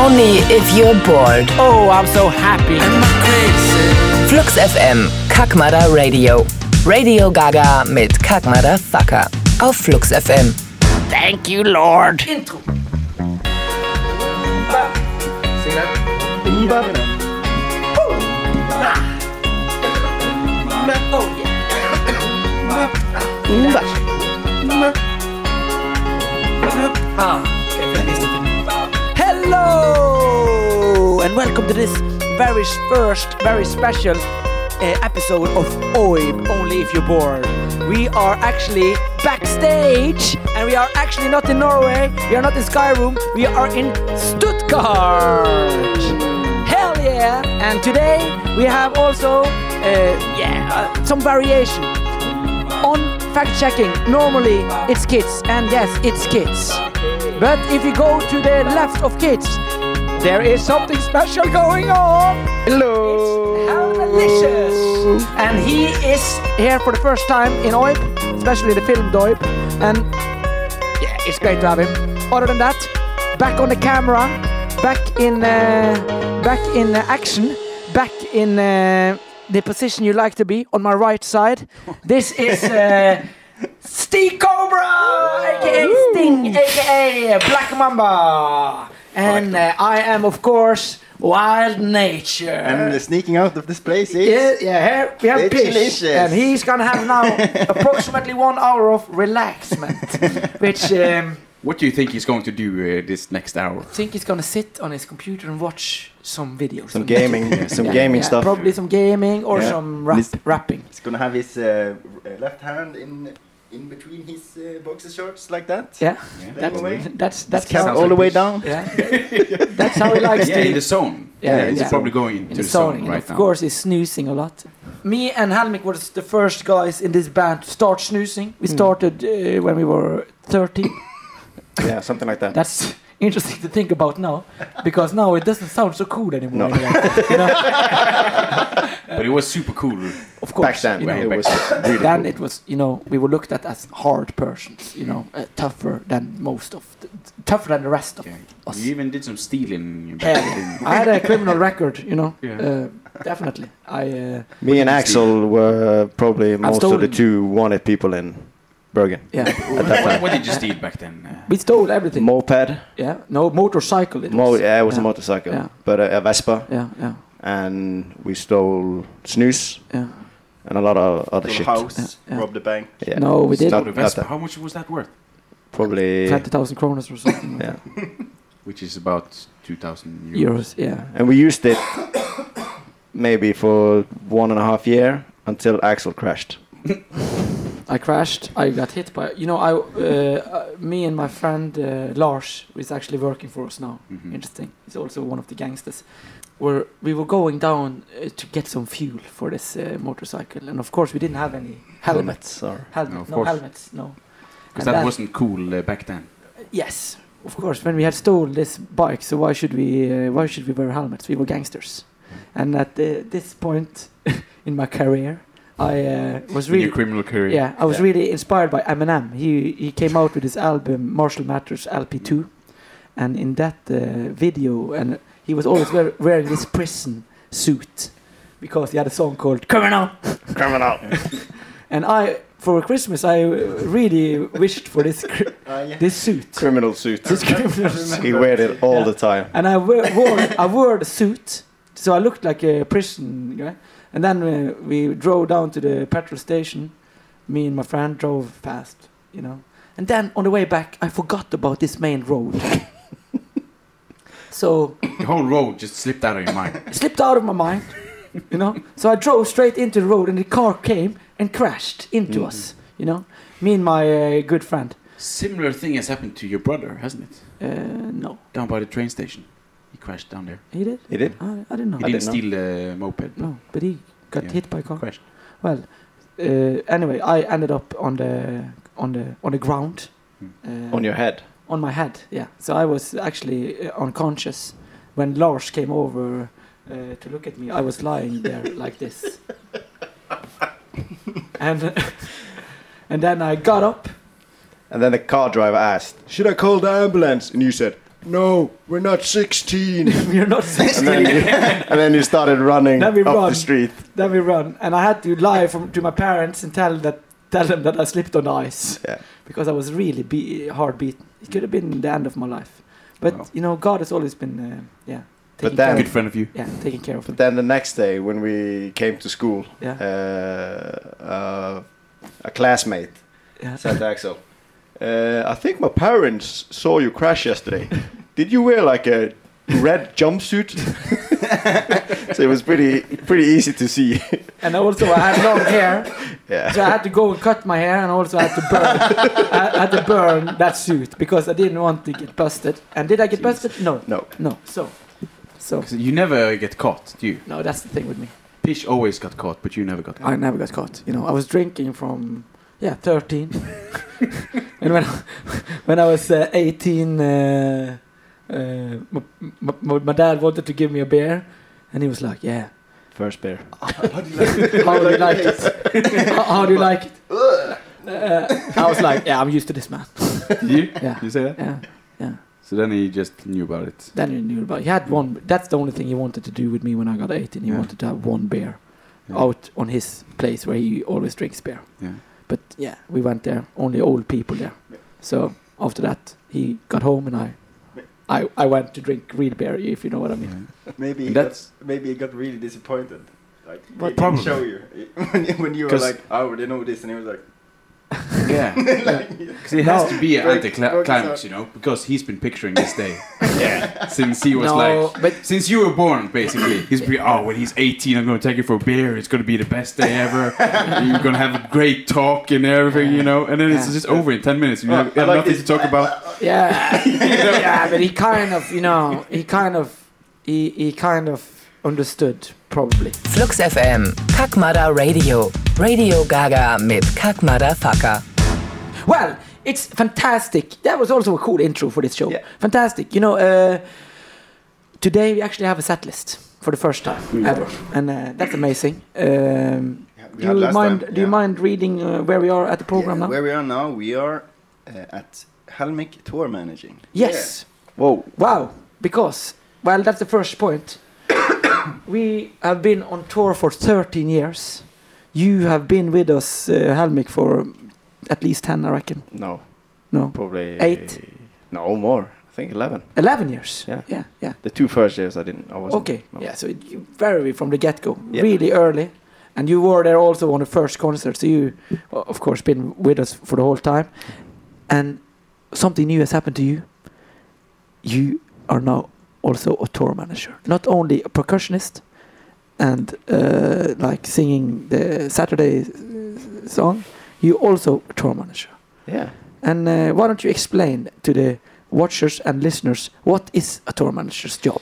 only if you're bored. Oh, I'm so happy. Flux FM, Kackmada Radio. Radio Gaga mit Kackmada Fucker auf Flux FM. Thank you, Lord. Intro. Hello and welcome to this very special episode of OIB, Only If You're Bored. We are actually backstage, and we are actually not in Norway, we are not in Skyroom, we are in Stuttgart. Hell yeah! And today we have also some variation on fact-checking. Normally it's kids, and yes, it's kids. But if you go to the left of kids, there is something special going on. Hello. It's How Delicious. And he is here for the first time in OIB, especially the film OIB. And yeah, it's great to have him. Other than that, back on the camera, back in action, back in the position you like to be, on my right side. This is Steve Cobra, aka Sting, aka Black Mamba. And I am, of course, Wild Nature. And sneaking out of this place is... Here we have Pish. Delicious. And he's gonna have now approximately 1 hour of relaxment. Which... What do you think he's going to do this next hour? I think he's gonna sit on his computer and watch some videos. Some gaming, gaming stuff. Probably some gaming or some rapping. He's gonna have his left hand in between his boxer shorts like that. Yeah, that's kept all the way down. Yeah, that's how he likes to. In the zone. He's probably going into the zone right of now. Of course, he's snoozing a lot. Me and Helmik was the first guys in this band to start snoozing. We started when we were 13. Yeah, something like that. That's interesting to think about now, because now it doesn't sound so cool anymore. No. You know? But it was super cool. Of course. Back then, it was really then cool. It was, we were looked at as hard persons, tougher than tougher than the rest of us. You even did some stealing. I had a criminal record, definitely. Me and Axel were probably most of the two wanted people in Bergen. Yeah. What did you steal back then? We stole everything. Moped. Yeah. No, motorcycle. It was. It was a motorcycle. Yeah. But a Vespa. Yeah. And we stole snus. Yeah. And a lot of other shit. House, robbed the bank. Yeah. No, we did. How much was that worth? Probably 20,000 kroners or something. Yeah. Which is about 2,000 euros. Yeah. And we used it maybe for 1.5 years until Axel crashed. I crashed. I got hit by. Me and my friend Lars, who is actually working for us now. Mm-hmm. Interesting. He's also one of the gangsters. We were going down to get some fuel for this motorcycle, and of course we didn't have any helmets. No helmets. No. Because that wasn't cool back then. Yes, of course. When we had stolen this bike, so why should we wear helmets? We were gangsters, and at this point in my career. I was really in your criminal career. Yeah, I was really inspired by Eminem. He came out with his album Marshall Mathers LP2, and in that video, and he was always wearing this prison suit because he had a song called "Criminal." And for Christmas, I really wished for this this suit. Criminal suit. This criminal suit. He wore it all the time. And I wore the suit, so I looked like a prison guy. And then we drove down to the petrol station. Me and my friend drove fast, And then on the way back, I forgot about this main road. So the whole road just slipped out of your mind. Slipped out of my mind, So I drove straight into the road, and the car came and crashed into us, Me and my good friend. Similar thing has happened to your brother, hasn't it? No. Down by the train station. He crashed down there. He did? He did? I didn't know. He didn't steal the moped. No, but he got hit by a car. Crashed. Well, anyway, I ended up on the ground. On your head? On my head, yeah. So I was actually unconscious when Lars came over to look at me. I was lying there like this. And then I got up. And then the car driver asked, "Should I call the ambulance?" And you said, No, we're not 16. You're not 16. And then you started running Then we up run. the street. Then we run, and I had to lie to my parents and tell them that I slipped on the ice. Yeah. Because I was really hard beaten. It could have been the end of my life. But Wow. you know, God has always been taking then- care Good of, friend of you. taking care of me. But then the next day when we came to school, Yeah. a classmate Yeah. said to Axel, I think my parents saw you crash yesterday. Did you wear like a red jumpsuit? So it was pretty easy to see. And also I had long hair, Yeah. so I had to go and cut my hair, and also I had to burn. I had to burn that suit because I didn't want to get busted. And did I get busted? No. No. So So you never get caught, do you? no, that's the thing with me. Pish always got caught, but you never got caught. I never got caught. You know, I was drinking from 13, and when I was 18, my dad wanted to give me a beer, and he was like, "Yeah, First beer. how do you like it? How do you like it?" I was like, "Yeah, I'm used to this, man." Did you? Yeah. You say that? Yeah. So then he just knew about it. Then he knew about. He had one. That's the only thing he wanted to do with me when I got 18. He Yeah. wanted to have one beer Yeah. out on his place where he always drinks beer. Yeah. But yeah, we went there. Only old people there. So after that, he got home, and I went to drink real beer, if you know what I mean. Maybe he got really disappointed. Like, he didn't Probably. show you. when you were 'Cause- like, I already know this, and he was like, Yeah. Because it has to be an Break- anticlimax, break you know, because he's been picturing this day. Since he was No, like, but since you were born, basically, he's been, when he's 18, I'm going to take you for a beer. It's going to be the best day ever. You're going to have a great talk and everything, you know. And then it's just over in 10 minutes. You have I like nothing this. to talk about. yeah, but he kind of, you know, he kind of understood probably. Flux FM, Kakmada Radio. Radio Gaga mit Kakmada Fucker. Well, it's fantastic. That was also a cool intro for this show. Yeah. Fantastic. You know, today we actually have a set list for the first time ever, and that's amazing. we had last time, Do you yeah. mind reading where we are at the program now? Where we are now, we are at Helmick Tour Managing. Yes. Whoa. Wow. Because, well, that's the first point. We have been on tour for 13 years. You have been with us, Helmick, for at least 10, I reckon. No. No. Probably 8. No, more. I think 11. 11 years. Yeah. Yeah. The 2 first years I wasn't. Okay. no. Yeah, so you very from the get-go, Yeah. really early. And you were there also on the first concert, so you, of course, been with us for the whole time. And something new has happened to you. You are now also a tour manager. Not only a percussionist and like singing the Saturday song, you also a tour manager. Yeah. And why don't you explain to the watchers and listeners what is a tour manager's job?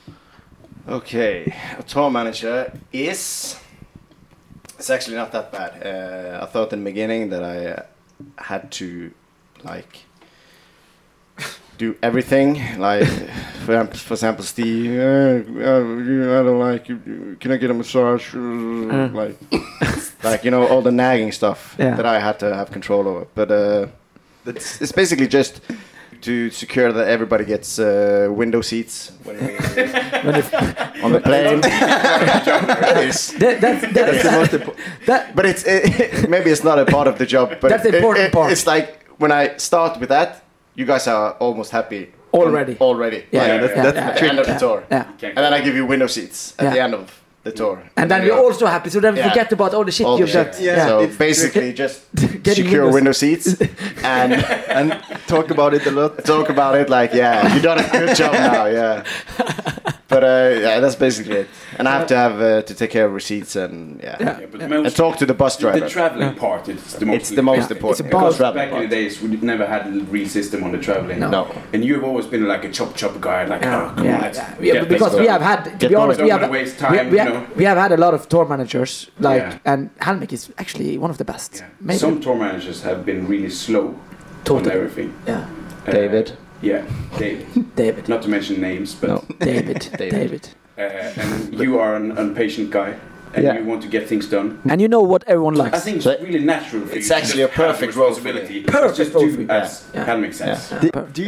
Okay. A tour manager is... It's actually not that bad. I thought in the beginning that I had to, like... do everything, like for example, Steve. I don't like. Can I get a massage? Like you know, all the nagging stuff that I had to have control over. But it's basically just to secure that everybody gets window seats when on the plane. That's the most important. But it's maybe it's not a part of the job. But That's the important part. It's like when I start with that. You guys are almost happy already. Yeah, that's yeah, the end of the tour. Yeah. And then I give you window seats at the end of the tour. And then you're also happy, so then forget about all the shit all you've the done. shit. Yeah. So It's basically just Getting secure windows. window seats and Talk about it a lot. talk about it like, yeah, you done a good job now, yeah. But yeah, that's basically it. And I have to have to take care of receipts and But and talk to the bus driver. the traveling part, it's the most It's the most Yeah. important. It's about- because traveling Back in the part. days, we never had a real system on the traveling. No. No. And you've always been like a chop guy, like, come on, let's get because this we going. have had, to Get be honest, going. we have, Don't wanna waste time, you know. we have had a lot of tour managers, like, Yeah. and Helmick is actually one of the best. Yeah. Maybe. Some tour managers have been really slow on Totally. everything. Yeah, David. Yeah, David. David. Not to mention names, but No. David. and you are an impatient guy, and Yeah. you want to get things done. And you know what everyone likes. I think it's So really natural. For it's you to actually just a have perfect the role for me. responsibility. Perfect Just role do for you. as Yeah. Helmick says. Yeah, perfect. Do you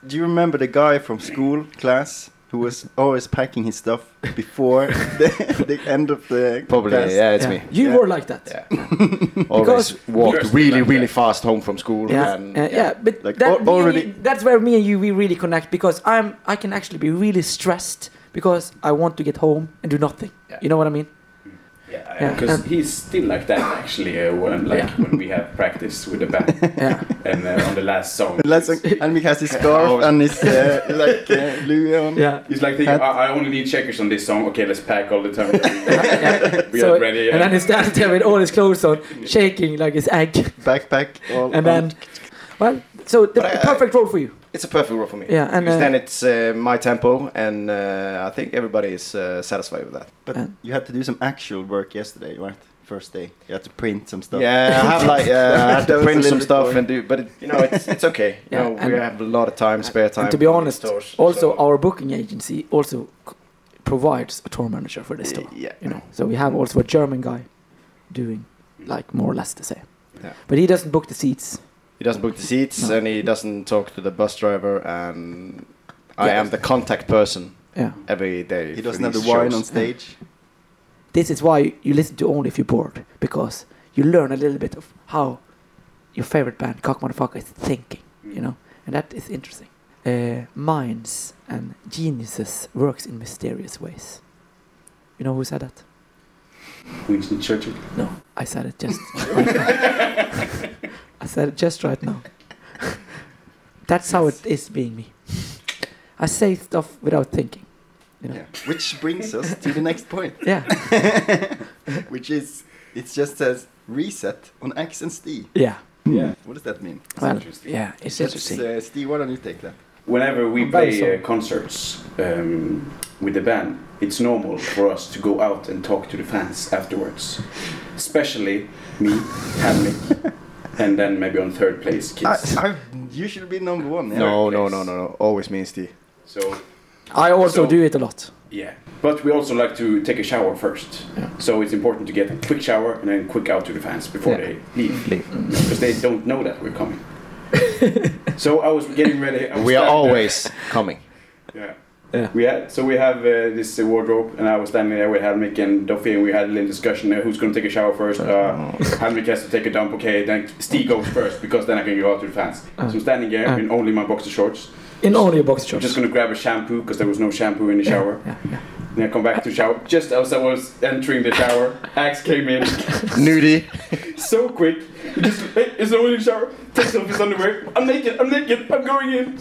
Do you remember the guy from school class who was always packing his stuff before the end of the Probably, class? yeah, it's me. You Yeah. were like that. Yeah. Always walked really fast home from school. Yeah, And, but Like, that already- that's where me and you we really connect, because I can actually be really stressed because I want to get home and do nothing. Yeah. You know what I mean? Yeah, Yeah, because and- he's still like that actually. When we have practice with the band, Yeah. and on the last song, Let's Helmik has his scarf and his Louis on. Yeah. he's like, thinking, I only need checkers on this song. Okay, let's pack all the time. We So- are ready. And then he stands there with all his clothes on, shaking like his egg, Backpack. All and then, well, so the But I- perfect role for you. It's a perfect role for me. Yeah, and because then it's my tempo, and I think everybody is satisfied with that. But you had to do some actual work yesterday, right? First day. You had to print some stuff. Yeah, I have I have That to was print a some little bit stuff boring. and do, but it's okay. Yeah, We and- have a lot of time, spare time. And to be on honest, these tours, also so- our booking agency also provides a tour manager for this tour. Yeah. You know, so we have also a German guy doing like more or less the same. Yeah. But he doesn't book the seats. He doesn't book the seats, No. and he doesn't talk to the bus driver, and I Yeah. am the contact person Yeah. every day. He for doesn't have these the wine shows. on stage. This is why you listen to only if you're bored, because you learn a little bit of how your favorite band, Cock Motherfucker, is thinking, you know, and that is interesting. Minds and geniuses works in mysterious ways. You know who said that? Winston Churchill. No, I said it just right now. I said it just right now. That's how it is being me. I say stuff without thinking. You know? Yeah. Which brings us to the next point, Yeah. which is it just says reset on X and Steve. Yeah. Yeah. What does that mean? Well, interesting. yeah, it's interesting. Steve, why don't you take that? Whenever we I'm very play sorry. concerts with the band, it's normal for us to go out and talk to the fans afterwards. Especially me, Helmik, and then maybe on third place, kids. You should be number one. Yeah. No. Always me and Steve. So, I also So- do it a lot. yeah. But we also like to take a shower first. Yeah. So it's important to get a quick shower and then quick out to the fans before Yeah. they leave. Because they don't know that we're coming. So I was getting ready. I was We are standing there. always coming. Yeah. Yeah. We have this wardrobe, and I was standing there with Helmik and Duffy, and we had a little discussion there. Who's going to take a shower first? Helmik has to take a dump. Okay, then Steve goes first because then I can go out to the fans. So I'm standing there in only my boxer shorts. In only a box I'm shorts. just going to grab a shampoo because there was no shampoo in the shower. Yeah. Then I come back to shower. Just as I was entering the shower, Axe came in Nudie. so quick. He just, hey, is no one in the shower? Takes off his underwear. I'm naked, I'm going in.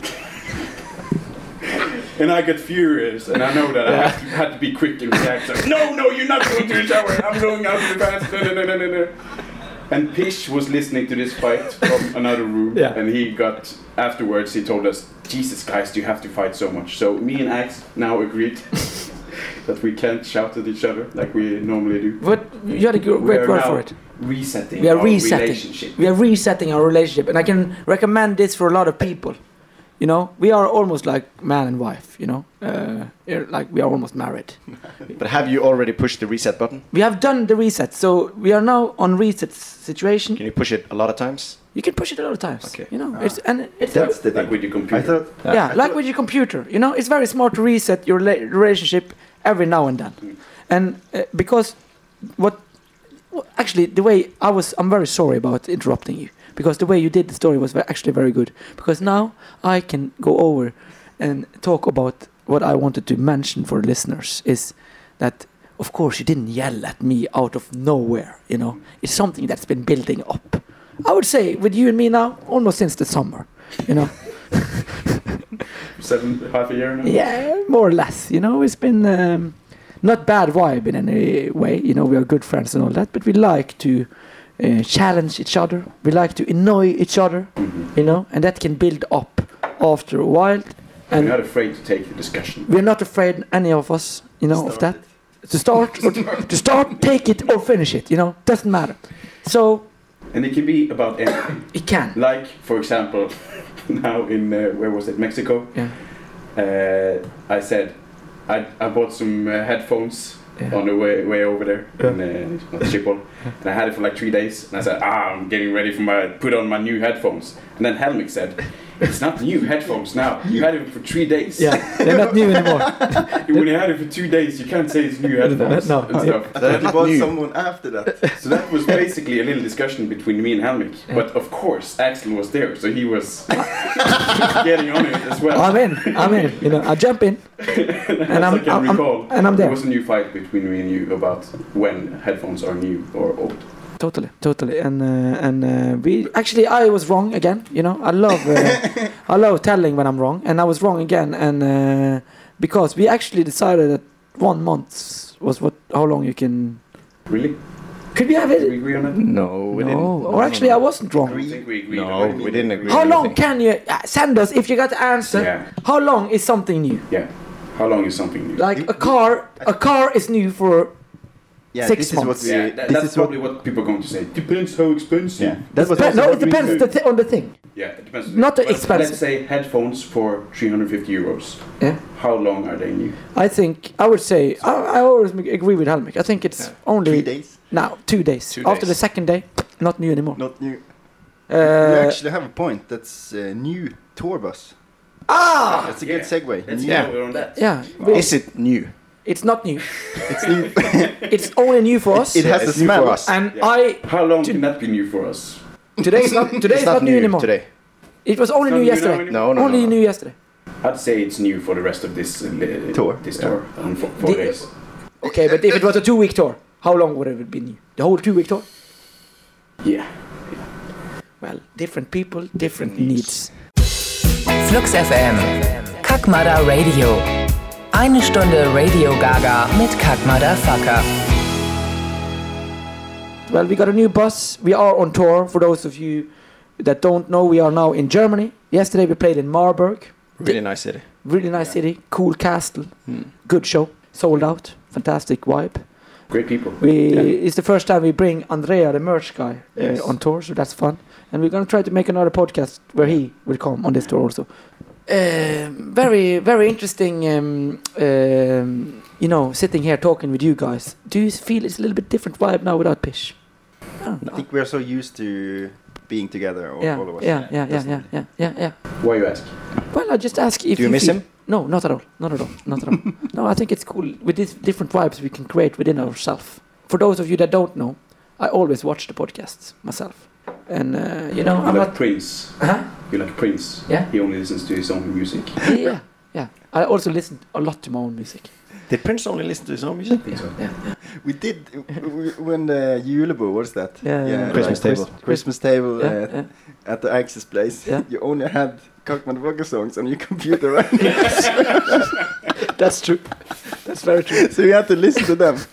And I get furious, and I know that I had to be quick and react. Like, no, you're not going to the shower. I'm going out to the fans. No. And Pish was listening to this fight from another room, Yeah. and he got afterwards. He told us, "Jesus, guys, you have to fight so much." So me and Axe now agreed that we can't shout at each other like we normally do. But you had a We great are word now for it. Resetting We are our resetting. relationship. We are resetting our relationship, and I can recommend this for a lot of people. You know, we are almost like man and wife. You know, like we are almost married. But have you already pushed the reset button? We have done the reset, so we are now on reset situation. Can you push it a lot of times? You can push it a lot of times. Okay. You know, it's That's the Like thing. with your computer. I thought yeah, like with your computer. You know, it's very smart to reset your relationship every now and then, and because actually the way I'm very sorry about interrupting you, because the way you did the story was actually very good. Because now I can go over and talk about what I wanted to mention for listeners is that of course you didn't yell at me out of nowhere. You know, it's something that's been building up. I would say with you and me now, almost since the summer. You know. 7.5 a year now. Yeah, more or less. You know, it's been not bad vibe in any way. You know, we are good friends and all that, but we like to challenge each other. We like to annoy each other. You know, and that can build up after a while. I'm And not afraid to take the discussion. we're not afraid, any of us, you know, of that. To start, or to start, take it or finish it. You know, doesn't matter. So And it can be about anything. it can. Like, for example, now in, where was it, Mexico? Yeah. I said, I bought some headphones Yeah. on the way over there in Schiphol. And I had it for like 3 days. And I said, I'm getting ready for put on my new headphones. And then Helmik said, It's not new headphones now. You had it for 3 days. Yeah, they're not new anymore. When you had it for 2 days, you can't say it's new headphones. No. And stuff. I thought it not was new. someone after that. So that was basically a little discussion between me and Helmik. Yeah. But of course, Axel was there, so he was getting on it as well. I'm in. You know, I jump in, and As I can recall, and I'm there. There was a new fight between me and you about when headphones are new or old. Totally, and we actually I was wrong again. You know, I love telling when I'm wrong, and I was wrong again, and because we actually decided that 1 month was how long you can. Really? Could we have Did we it? agree on that? No, we didn't. Or actually, I wasn't wrong. I don't think we agreed No, on it. we didn't agree. How on long anything. can you send us if you got the answer? Yeah. How long is something new? Yeah. How long is something new? Like a car is new for Yeah, 6 this months. is what we. yeah, this that's is what. probably what people are going to say. Depends how expensive. Yeah, that was no, also it what we depends said. on the thing. Yeah, it depends. Not the But expensive. Let's say headphones for 350 euros. Yeah. How long are they new? I think I would say I always agree with Helmik. I think it's only 3 days. now 2 days. 2 After days. the second day, not new anymore. Not new. You Uh, actually have a point. That's new tour bus. ah, That's a good segue. Let's New. go on that. yeah, Is it new? it's not new. It's new. It's only new for us. It has a It's new smell. for us. And Yeah. How long can that be new for us? today's not It's not new anymore. today. It was only It's not new new yesterday. now anymore? No, Only no. new yesterday. I'd say it's new for the rest of this Tour. This Yeah. tour on 4 The- days. Okay, but if it was a 2-week tour, how long would it have been new? The whole 2-week tour? Yeah. Well, different people, different needs. Flux FM. Kakmada Radio. Eine Stunde Radio Gaga mit Kakmada Fucker. Well, we got a new bus. We are on tour. For those of you that don't know, we are now in Germany. Yesterday we played in Marburg. Really nice city. Really nice city. Cool castle. Good show. Sold out. Fantastic vibe. Great people. It's the first time we bring Andrea, the merch guy, Yes. on tour, so that's fun. And we're going to try to make another podcast where he will come on this tour also. Very, very interesting, you know, sitting here talking with you guys. Do you feel it's a little bit different vibe now without Pish? I don't I know. think we're so used to being together, all of us. Yeah. Why you ask? Well, I just ask if Do you miss feel- him? No, not at all. Not at all. Not at all. No, I think it's cool with these different vibes we can create within ourselves. For those of you that don't know, I always watch the podcasts myself, and you know, You I'm like not. Prince. Huh? You like Prince. Yeah. He only listens to his own music. Yeah. I also listen a lot to my own music. Did Prince only listen to his own music? I think so. We did when the Julebo, what's that? Yeah. Christmas table. Christmas table Yeah. at the Axis place. Yeah. You only had Kakmada songs on your computer, right? That's true. That's very true. So you had to listen to them.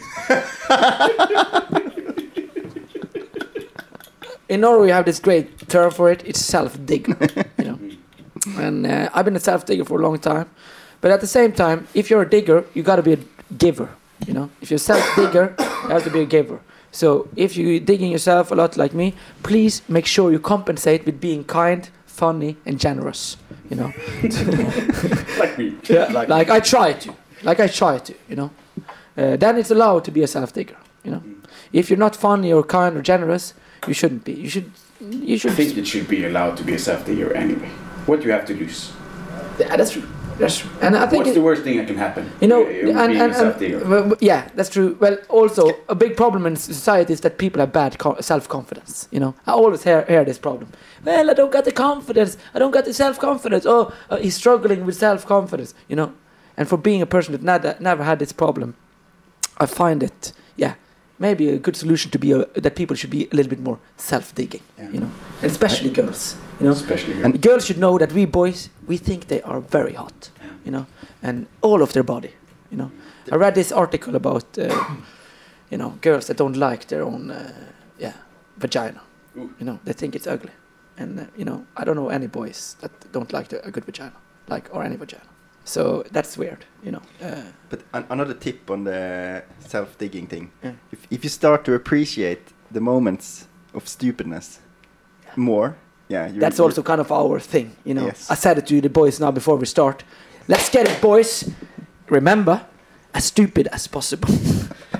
In Norway, we have this great term for it. It's self-digger, you know. And I've been a self-digger for a long time. But at the same time, if you're a digger, you got to be a giver, you know. If you're a self-digger, you have to be a giver. So if you're digging yourself a lot like me, please make sure you compensate with being kind, funny, and generous, you know. Like me. Like I try to, you know. Then it's allowed to be a self-digger, you know. If you're not funny or kind or generous, you shouldn't be. You should. I think it should be allowed to be a self-digger anyway. What do you have to lose? Yeah, that's true. That's true. And I think What's the worst thing that can happen? you know, being and a self-digger? yeah, that's true. Well, also a big problem in society is that people have bad self-confidence. You know, I always hear this problem. Well, I don't got the confidence. I don't got the self-confidence. Oh, he's struggling with self-confidence. You know, and for being a person that never had this problem, I find it, maybe a good solution to be that people should be a little bit more self-digging. Yeah. You know, and especially girls. You know, Especially girls. and girls should know that we boys, we think they are very hot, you know, and all of their body, you know. I read this article about, you know, girls that don't like their own, vagina. Ooh. You know, they think it's ugly. And, you know, I don't know any boys that don't like a good vagina, or any vagina. So that's weird, you know. But another tip on the self-digging thing. Yeah. If you start to appreciate the moments of stupidness more, That's also kind of our thing, you know. Yes. I said it to the boys now before we start. Let's get it, boys. Remember, as stupid as possible.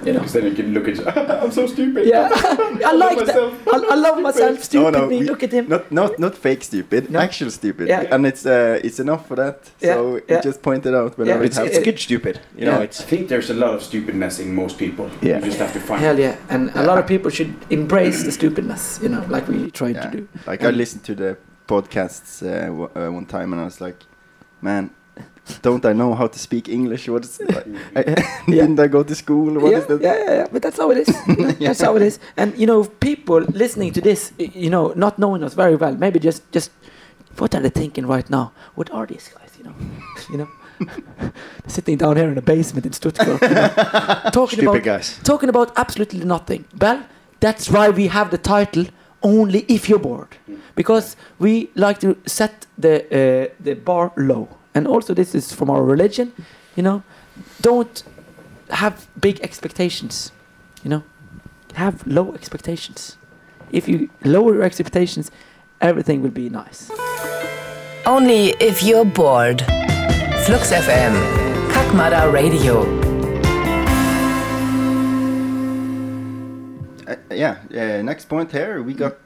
You know. Because then you can look at I'm so stupid. Yeah, I like that. myself. I love myself. Stupid me. Look at him. Not fake stupid, No. actual stupid. Yeah. And it's enough for that. So Yeah. we just pointed out whenever Yeah. it happens. It's good stupid. You know, Yeah. it's I think there's a lot of stupidness in most people. Yeah. You just have to find Hell it. yeah, and a lot of people should embrace the stupidness. You know, like we tried to do. Like I listened to the podcasts one time and I was like, man, don't I know how to speak English? What is didn't I go to school? What Yeah, is that? yeah, but that's how it is. That's how it is. And you know, people listening to this, you know, not knowing us very well, maybe just what are they thinking right now? What are these guys? You know, sitting down here in a basement in Stuttgart, you know, stupid guys. talking about absolutely nothing. Well, that's why we have the title "Only If You're Bored," because we like to set the bar low. And also, this is from our religion, you know. Don't have big expectations, you know. Have low expectations. If you lower your expectations, everything will be nice. Only if you're bored. Flux FM, Kakmada Radio. Next point here, we got.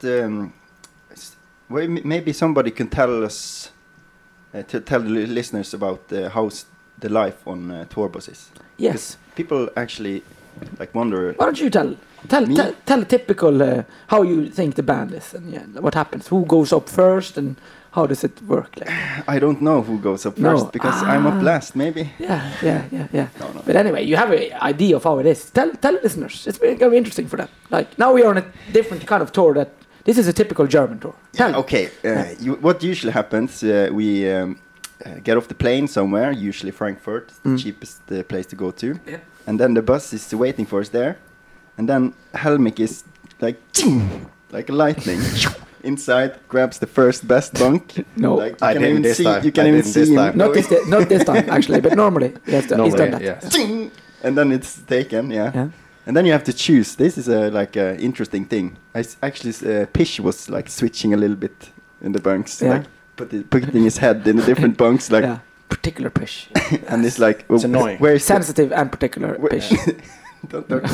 Maybe somebody can tell us, to tell the listeners about how's the life on tour buses. Yes. People actually like wonder. Why don't you tell a typical how you think the band is and what happens? Who goes up first and how does it work? Like? I don't know who goes up first because I'm up last, maybe. Yeah. No. But anyway, you have an idea of how it is. Tell listeners. It's going to be interesting for them. Like now we are on a different kind of tour. That this is a typical German tour. Okay. What usually happens? We get off the plane somewhere, usually Frankfurt, the cheapest place to go to, and then the bus is waiting for us there, and then Helmik is like lightning. Inside, grabs the first best bunk. No, like, I didn't this time. You can even see him. Not this time actually, but normally he's done that. Yes. And then it's taken, yeah. And then you have to choose. This is a interesting thing. Actually, Pish was like switching a little bit in the bunks, like putting his head in the different bunks, like particular Pish. and it's like it's annoying. Where is sensitive and particular Pish. Don't talk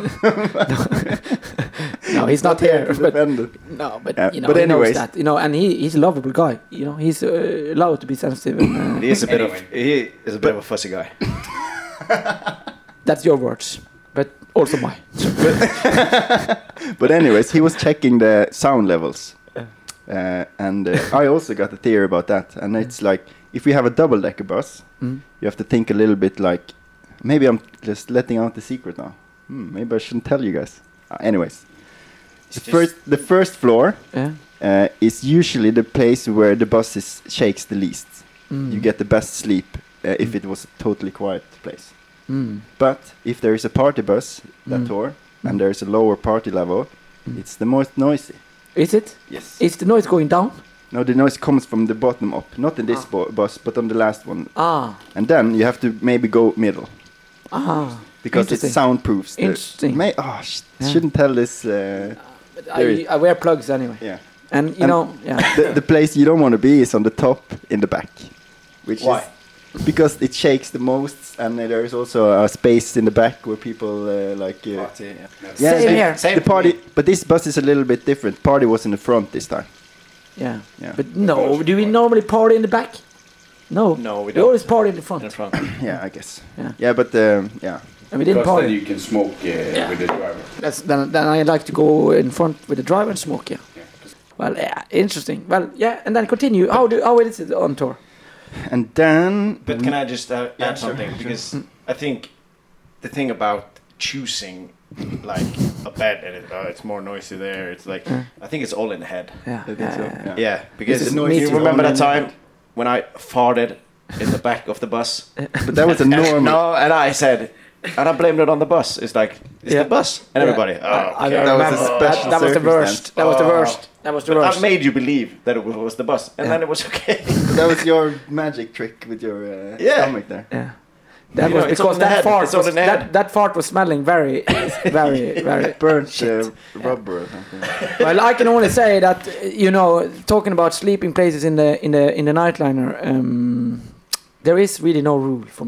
No, he's not here. But you know, but he anyways, knows that. You know, and he's a lovable guy. You know, he's allowed to be sensitive. And, He is a bit of a fussy guy. That's your words, but also mine. But anyways, he was checking the sound levels, and I also got a theory about that. And it's like if we have a double-decker bus, you have to think a little bit like. Maybe I'm just letting out the secret now. Maybe I shouldn't tell you guys. Anyways, the first floor is usually the place where the bus shakes the least. You get the best sleep if it was a totally quiet place. But if there is a party bus that tour and there is a lower party level, it's the most noisy. Is it? Yes. Is the noise going down? No, the noise comes from the bottom up, not in this bus, but on the last one. And then you have to maybe go middle. Because it soundproofs. Interesting. Shouldn't tell this. I wear plugs anyway. Yeah. And you know, the place you don't want to be is on the top in the back. Why? Because it shakes the most, and there is also a space in the back where people Party, Same here. The party, but this bus is a little bit different. Party was in the front this time. Yeah. But no, do we normally party in the back? No, we don't. We always party in the front. Yeah, I guess. Yeah, but and we didn't Because party. then you can smoke with the driver. Then I like to go in front with the driver and smoke. Yeah. Well, interesting. Well, and then continue. How is it on tour? And then. But can I just add something? Because I think the thing about choosing like a bed and it's more noisy there. It's like I think it's all in the head. Yeah. Because you remember that time when I farted in the back of the bus? But that was a normal. No, and I said, and I blamed it on the bus. It's like it's the bus, and everybody. I That was a special that was the worst. That was the worst. That was the But worst. I made you believe that it was the bus, and then it was okay. That was your magic trick with your stomach there. Yeah. That You was know, it's because on the head. fart It's on was the head. that fart was smelling very, very Burnt rubber or something. well. I can only say that you know, talking about sleeping places in the Nightliner, there is really no rule for me.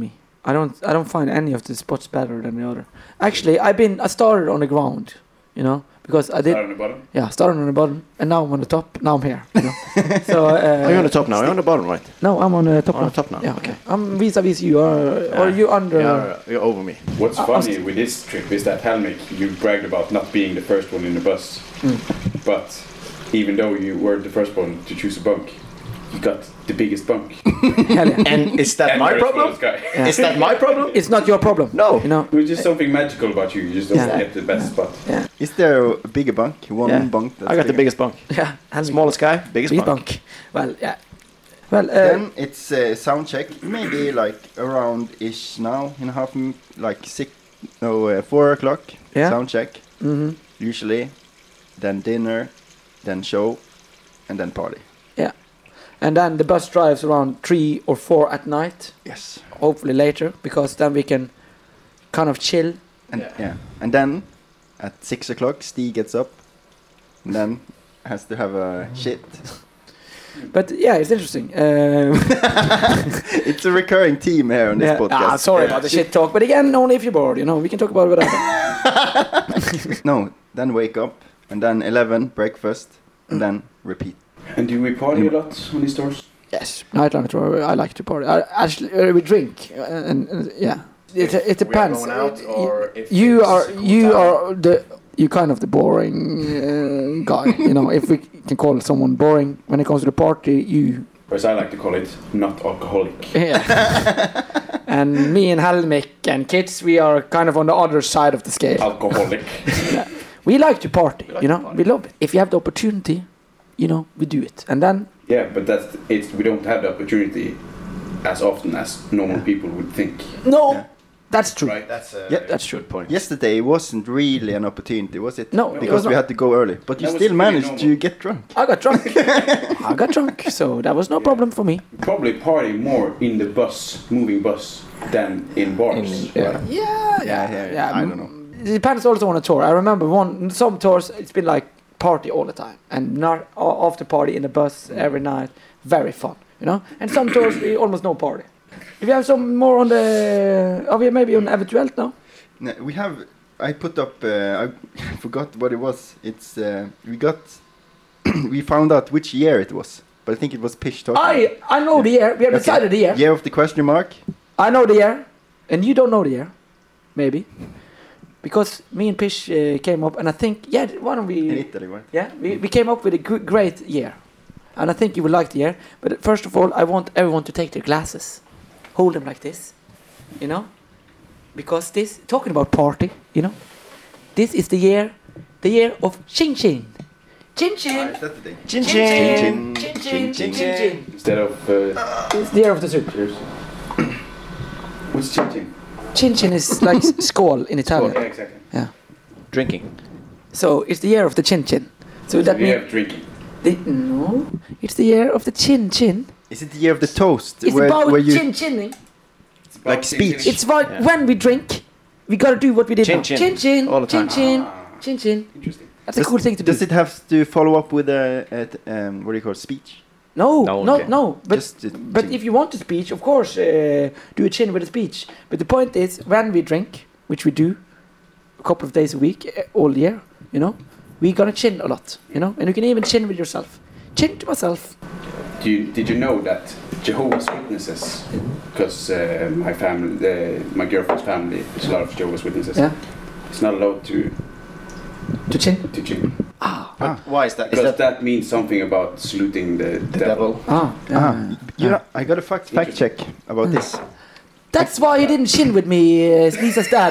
I don't find any of the spots better than the other. Actually, I started on the ground, you know, because I did. Start on the bottom. Yeah, started on the bottom, and now I'm on the top. Now I'm here. You know? So. Are you on the top now? You're on the bottom, right? No, I'm on the top. On the top now. Yeah, okay. I'm vis-a-vis you, or you under. You're over me. What's funny with this trip is that Helmik, you bragged about not being the first one in the bus, but even though you were the first one to choose a bunk, you got the biggest bunk. Hell yeah. And is that And my you're the problem? smallest guy. Yeah. Is that my problem? It's not your problem. No. You know. It was just something magical about you. You just don't Yeah. get the best spot. Yeah. Is there a bigger bunk? One Yeah. bunk? That's I got the bigger? biggest bunk. Yeah. And Smallest guy, biggest big bunk. bunk. Well, yeah. Well, Then it's sound check. Maybe like around ish now in half like 4 o'clock. Yeah. Sound check mhm. usually. Then dinner, then show, and then party. And then the bus drives around 3 or 4 at night. Yes. Hopefully later, because then we can kind of chill. And and then at 6 o'clock, Stig gets up, and then has to have a shit. But yeah, it's interesting. It's a recurring theme here on this podcast. Sorry about the shit talk, but again, only if you're bored. You know, we can talk about whatever. No, then wake up, and then 11 breakfast, and then repeat. And do we party a lot on these tours? Yes, nightlife tour. I like to party. Actually, we drink, and yeah, it depends. We are going out, or if you it's are cool you kind of the boring guy. You know, if we can call someone boring when it comes to the party, you. Or as I like to call it, not alcoholic. Yeah. And me and Helmik and kids, we are kind of on the other side of the scale. Alcoholic. We like to party. We like You to know, party. we love it. If you have the opportunity, you know, we do it, and then. Yeah, but we don't have the opportunity as often as normal people would think. No, Yeah. that's true. Right. That's a Yeah, that's good point. Yesterday wasn't really an opportunity, was it? No, it because was we not. had to go early. But you That was still pretty managed to normal. get drunk. I got drunk. So that was no problem for me. Probably party more in the bus, moving bus, than in bars. Yeah. right? Yeah, I don't know. It depends also on a tour. I remember some tours it's been like party all the time and not after party in the bus every night. Very fun, you know. And some tours we almost no party. If you have some more on the, are we maybe on Eventuelt now? No, we have. I put up. I forgot what it was. It's we got. We found out which year it was, but I think it was Pish talking. I know the year. We have decided the year. Year of the question mark. I know the year, and you don't know the year, maybe, because me and Pish came up, and I think why don't we? In Italy, right? Yeah, we came up with a great year. And I think you will like the year. But first of all, I want everyone to take their glasses. Hold them like this. You know? Because talking about party, you know? This is the year of Chin Chin. Chin Chin. Is that the thing? Chin Chin. Chin. Chin Chin. Chin Chin. Instead of It's the year of the soup. cheers. What's chin chin? Chin Chin is like skål in Italian. Yeah, exactly. Yeah. Drinking. So it's the year of the Chin Chin. So that We means... have drinking. No. It's the year of the Chin Chin. Is it the year of the toast? It's about chin chinning. Like speech. It's about when we drink, we gotta do what we did. Chin now. chin. Chin chin. All the Chin time. chin. Chin chin. Interesting. That's a cool thing to do. Does it have to follow up with a what do you call it, speech? No, No, no, okay. no. But Just a but chin. if you want a speech, of course, do a chin with a speech. But the point is, when we drink, which we do a couple of days a week, all year, you know, we gonna chin a lot, you know, and you can even chin with yourself. Chin to myself. Did you know that Jehovah's Witnesses, because my family, my girlfriend's family, there's a lot of Jehovah's Witnesses. Yeah. It's not allowed to To chin. chin. Why is that? Is Because that that means something about saluting the devil. Ah, yeah. You know, I got a fact check about this. That's why he didn't chin with me, Lisa's dad.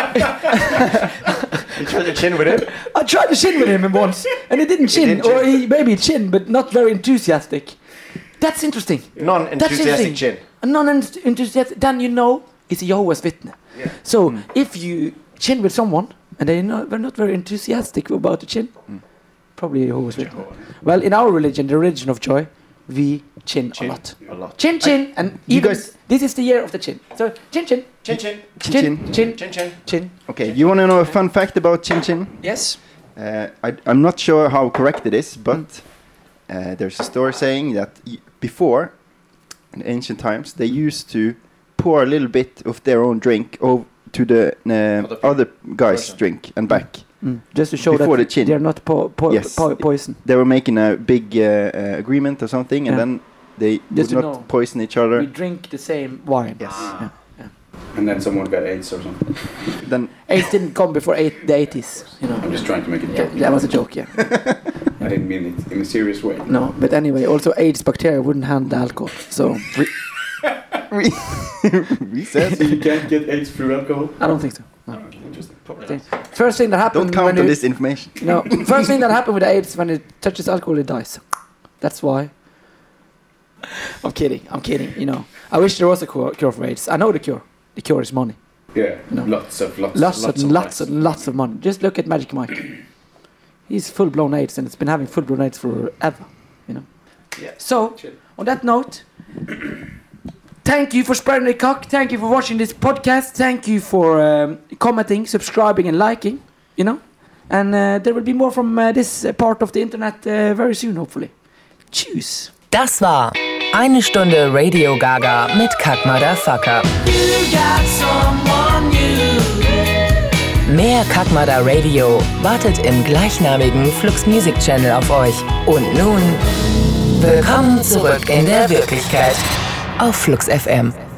you try to chin with it? I tried to chin with him once, and he didn't chin, didn't or chin. he maybe chin, but not very enthusiastic. That's interesting. Non-enthusiastic chin. A non-enthusiastic, then you know it's a Jehovah's Witness. Yeah. So if you chin with someone and they're not very enthusiastic about the chin, probably a Jehovah's Witness. Well, in our religion, the religion of joy, we chin a lot. A lot. Chin, chin, and you even guys- this is the year of the chin. So chin, chin, Chin chin. chin, chin, Chin chin. chin. Okay, you want to know a fun fact about Chin Chin? Yes. I'm not sure how correct it is, but there's a story saying that before, in ancient times, they used to pour a little bit of their own drink over to the other guy's drink and back. Just to show Before that the chin. they're not Yes. poison. They were making a big agreement or something, and then they Just would to not know. poison each other. We drink the same wine. Yes. Yeah. And then someone got AIDS or something. Then AIDS didn't come before the 80s, you know. I'm just trying to make it Yeah, joke. that was a joke, yeah. I didn't mean it in a serious way. No, but anyway, also AIDS bacteria wouldn't handle alcohol, so we said So you can't get AIDS through alcohol? I don't think so. No. Interesting. First thing that happened don't count when on you, this information. No, first thing that happened with AIDS when it touches alcohol, it dies. That's why. I'm kidding. You know, I wish there was a cure for AIDS. I know the cure. The cure is money. Yeah, No. lots of Lots of money. Just look at Magic Mike. He's full-blown AIDS, and it's been having full-blown AIDS forever. You know. Yeah. So, on that note, thank you for spreading the cock. Thank you for watching this podcast. Thank you for commenting, subscribing, and liking. You know, and there will be more from this part of the internet very soon, hopefully. Tschüss. Das war eine Stunde Radio Gaga mit Kack Motherfucker. Mehr Kack Mother Radio wartet im gleichnamigen Flux Music Channel auf euch. Und nun, willkommen zurück in der Wirklichkeit auf Flux FM.